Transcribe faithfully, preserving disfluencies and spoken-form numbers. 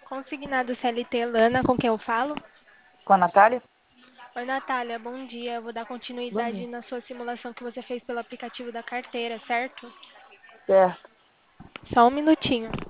Consignado C L T, Lana, com quem eu falo? Com a Natália? Oi, Natália, bom dia. Eu vou dar Bom continuidade dia. na sua simulação que você fez pelo aplicativo da carteira, certo? Certo. Só um minutinho.